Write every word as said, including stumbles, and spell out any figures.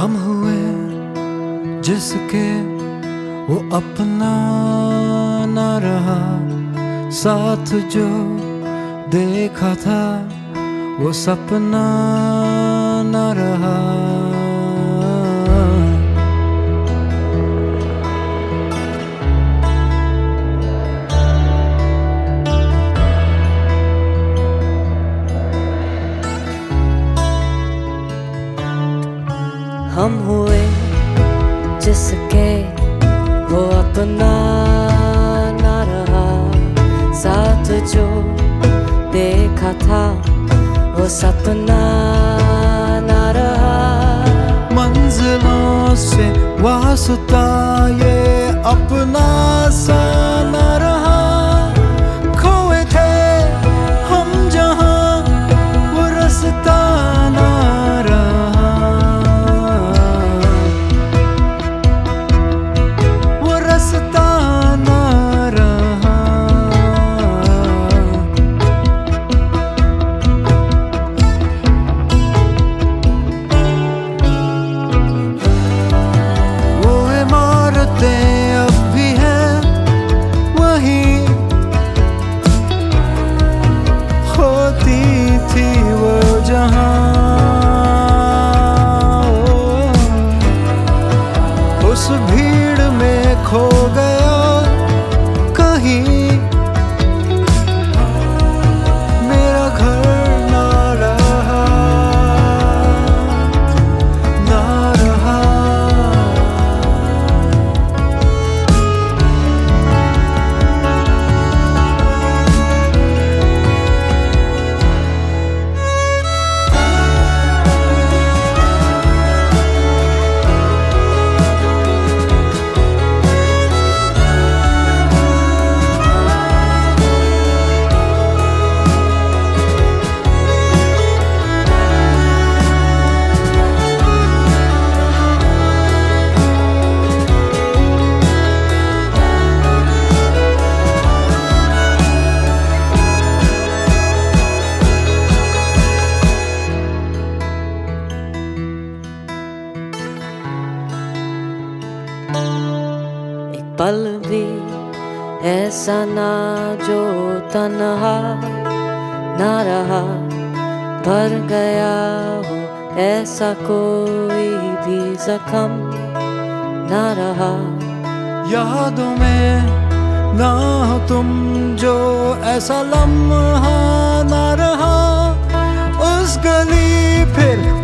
हम हुए जिसके वो अपना ना रहा, साथ जो देखा था वो सपना ना रहा। हम हुए जिसके वो अपना ना रहा, साथ जो देखा था वो सपना ना रहा। मंजिलों से वास्ता ये अपना सा ना रहा, खोए थे हम जहां वो रास्ता ना रहा, वो रास्ता ना रहा। वो इमारतें अब भी हैं वहीं, होती थी वो जहां, उस भीड़ में खो गया कहीं मेरा घर ना रहा, ना रहा। पल भी ऐसा ना जो तन्हा ना रहा, भर गया हो ऐसा कोई भी जख्म ना रहा। यादों में ना हो तुम जो ऐसा लम्हा ना रहा, उस गली फिर